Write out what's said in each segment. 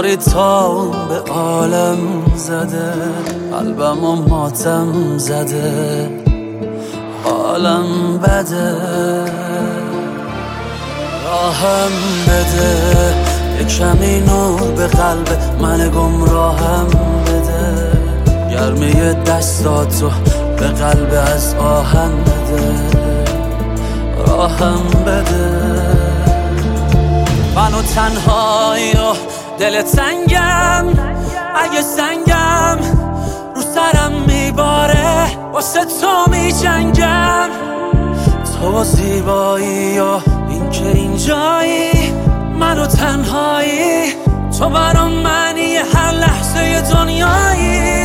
یاری تا به عالم زده، قلبم و ماتم زده، حالم بده. راهم بده، یک کمی نور به قلب من گمراهم بده، گرمه دستاتو به قلب از آهن بده. راهم بده، منو تنهایی و دل تنگم، اگه سنگم رو سرم میباره واسه تو میجنگم. تو زیبایی و این که اینجایی، منو تنهایی، تو برام معنی هر لحظه دنیایی.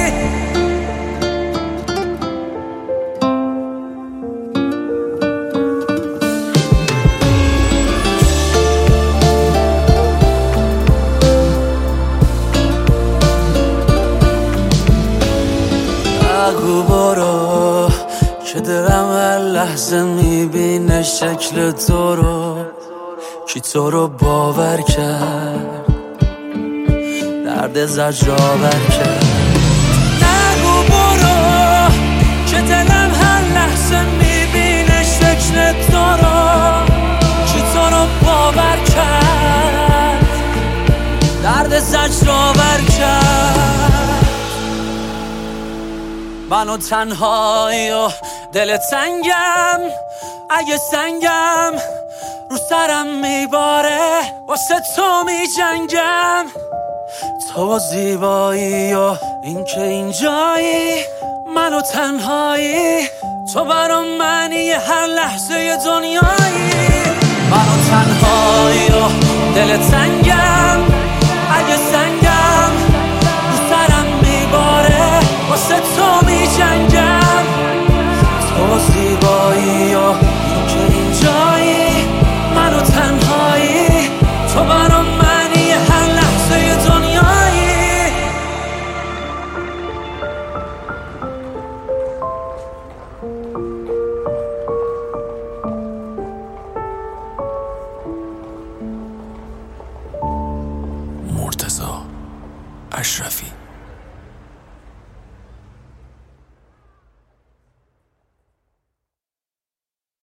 بگو برو که دلم هر لحظه میبینه شکل تو رو، کی تو رو باور کرد، درد زجرآور کرد. نگو برو که دلم هر لحظه میبینه شکل تو رو، کی تو رو باور کرد، درد زجرآور کرد. منو تنهایی و دل تنگم، اگه سنگم رو سرم میباره واسه تو میجنگم. تو زیبایی و این که اینجایی، منو تنهایی، تو برام معنی هر لحظه دنیایی. منو تنهایی و دل تنگم، اگه